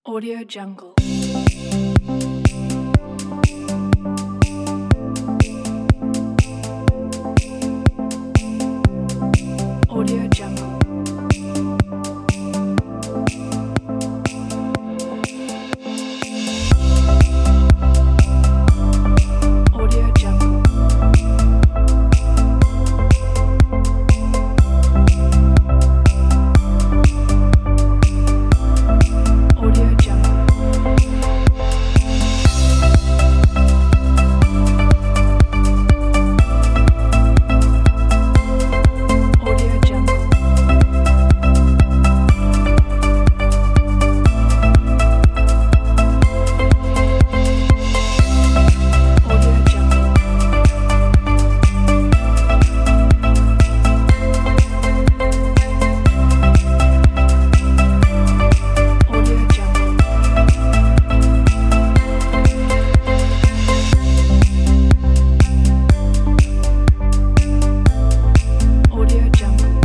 Audio Jungle. Audio Jungle. Audio Jungle. Audio Jungle. Audio Jungle. Audio Jungle. Audio Jungle. Audio Jungle.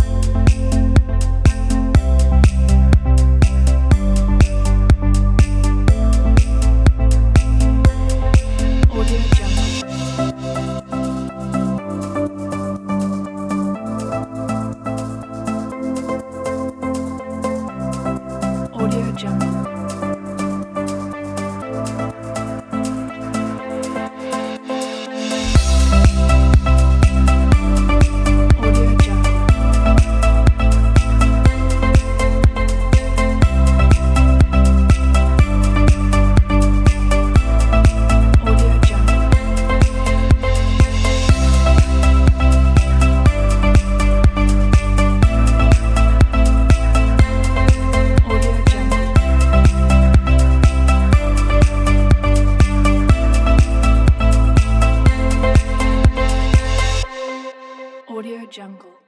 Audio Jungle. Audio Jungle. Audio Jungle. Audio Jungle. Audio Jungle. Audio Jungle.